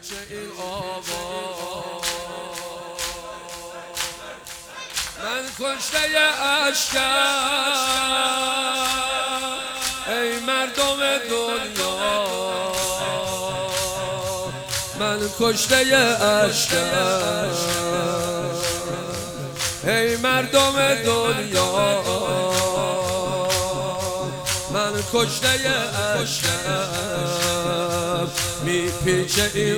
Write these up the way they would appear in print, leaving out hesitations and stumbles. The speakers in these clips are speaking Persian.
پیچه این آواز من کشته اشکم ای مردم دنیا من کشته اشکم ای مردم دنیا من کشته اشکم میپیچه این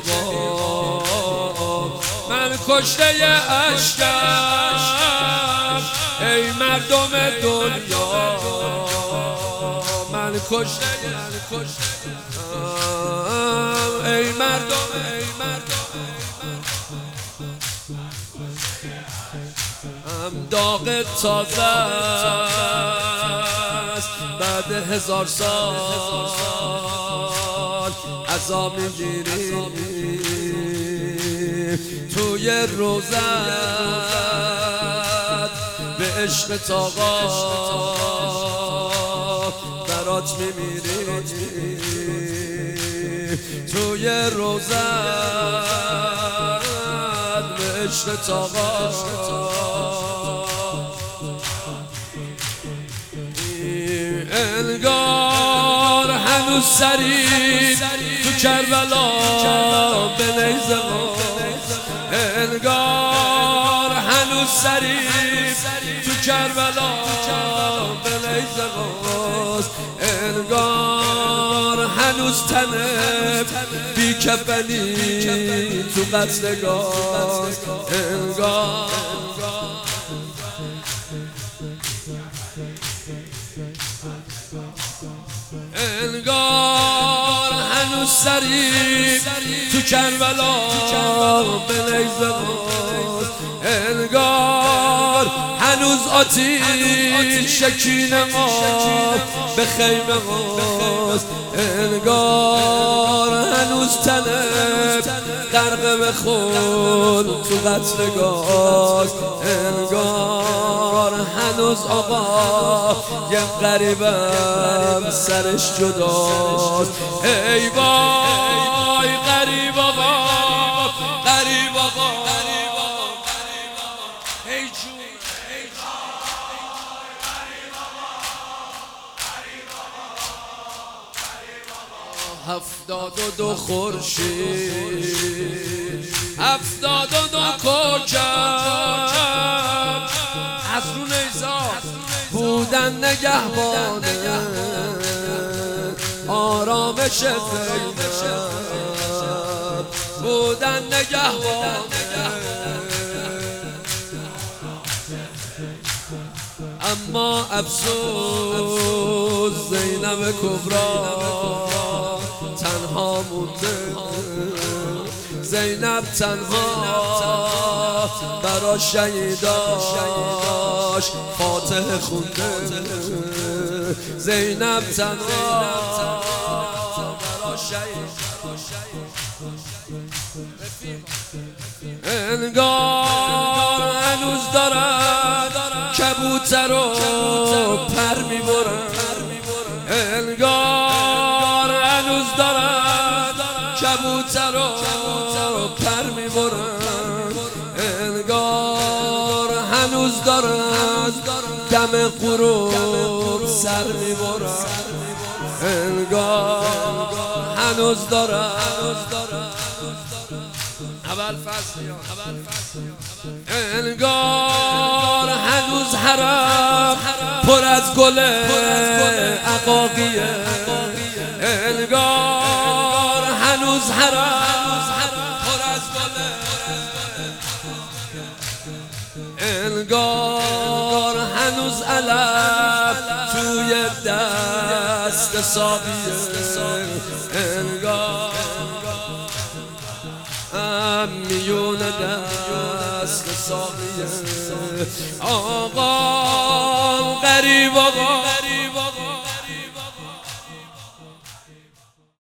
آواز من کشته اشکم ای مردم دنیا من کشته ای مردم داغ تازه است بعد 1000 سال عذاب میگیری توی روزت به عشق تاقا برات میمیری توی روزت به عشق تاقا انگار هنوز سری تو کربلا به نیزه باز انگار هنوز سری تو کربلا به نیزه باز انگار هنوز تنه بی کفنی تو قتلگاه انگار انگار هنوز سری تو کربلا به نیزه باز انگار هنوز آتیش کینه آب به خیمه باز انگار هنوز تنه غرق به خون تو قتلگاه انگار هنوز آقا یه غریبم سرش جداست ای وای غریب آقا غریب آقا ای جون هفتاد و دو خورشید 72 کوکب از رو نیزا بودن نگهبانه آرامش خیمه بودن نگهبانه اما افسوس زینب کبرا تنها مونده زینب تنها برا شهیداش فاتحه خونده زینب تنها برا شهیداش انگار هنوز دارن کبوتر رو پر میبرن انگار هنوز دارن کبوتر رو پر میبرن انگار هنوز دارن دم غروب سر میبرن انگار هنوز دارن اول فصل انگار هنوز حرم پر از گل عقاقیه انگار هنوز حرم پر از گل انگار هنوز علم توی دست ساقیه انگار میون دست ساقیه آقا غریب آقا